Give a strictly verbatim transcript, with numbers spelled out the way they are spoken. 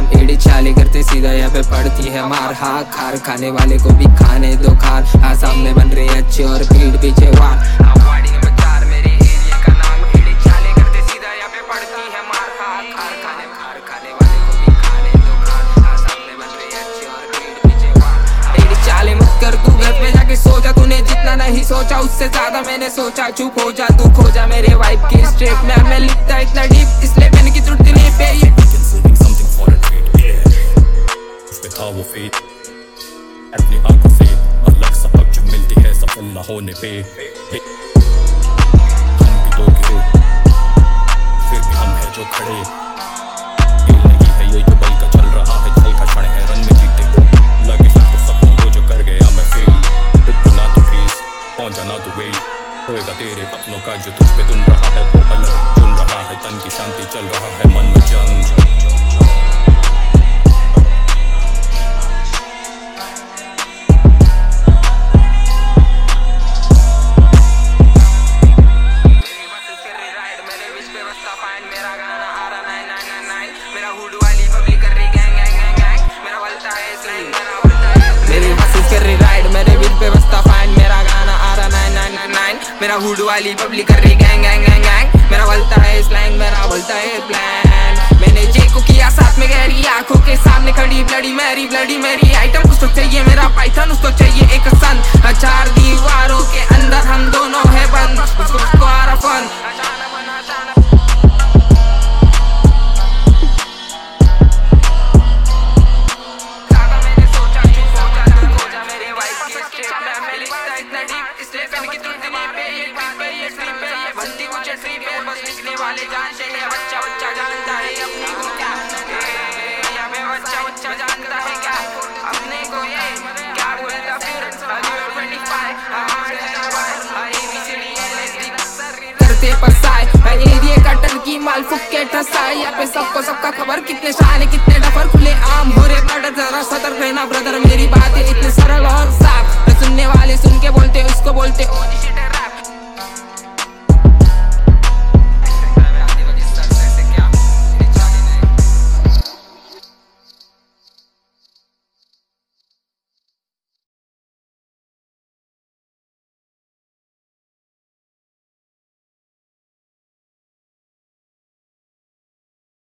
एड़ी चाली करते सीधा यहाँ पे पड़ती है मार। हाँ खार खाने वाले को भी खाने दो खार। हाँ सामने बन रहे अच्छे और पीठ पीछे वार। मेरे एरिया का नाम एड़ी चाली करते सीधा यहाँ पे पड़ती है मार। हाँ खार खाने खार खाने वाले को भी खाने दो खार। हाँ सामने बन रहे अच्छे और पीठ पीछे वार। एड़ी चाली मत कर तू घर पे जाके सो जा। तूने जितना नहीं सोचा उससे ज्यादा मैंने सोचा। चुप हो जा तू खो जा मेरे वाइब की स्ट्रेट में। मैं लिखता इतना डीप इसलिए मैंने की त्रुटि नहीं पे ये था वो फेट अपनी आंखों से अलग सबक जो मिलती है सफल न होने पे। हम भी तो गिरे फिर भी हम है जो खड़े। ये नहीं है ये जो बल का चल रहा है चल का क्षण है रन में जीते। लगे सबको सपनों को जो कर गया मैं फेल। तो ना तो फेस पहुंचा ना तो वेल होएगा तेरे अपनों का जो तुझ पे तुन रहा है वो अलग चुन रहा है। तन की शांति चल रहा है मन में जंग। मेरी बसेस कर रही राइड मेरे बिल पे बस्ता फाइन। मेरा गाना आ रहा नाइन नाइन नाइन नाइन। मेरा हुड वाली पब्लिक कर रही गैंग गैंग गैंग गैंग। मेरा बोलता है स्लैंग मेरा बोलता है प्लान। मैंने जे को किया साथ में गहरी आंखों के सामने खड़ी bloody Mary bloody Mary item. उसको चाहिए मेरा पाइथन उसको चाहिए एक सन। चार दीवारों के अंदर हम दोनों है बंद उसको आ रहा फन। वाले जानते हैं बच्चा बच्चा जानता है अपने को क्या। यहाँ पे बच्चा बच्चा जानता है क्या अपने को ये क्या बोलता फिर करते पसाए एरिया कटन की माल फुक्के ठसाए। यहाँ पे सबको सबका खबर कितने शान कितने डफर खुले आम हो रहे मर्डर। जरा सतर्क रहना ब्रदर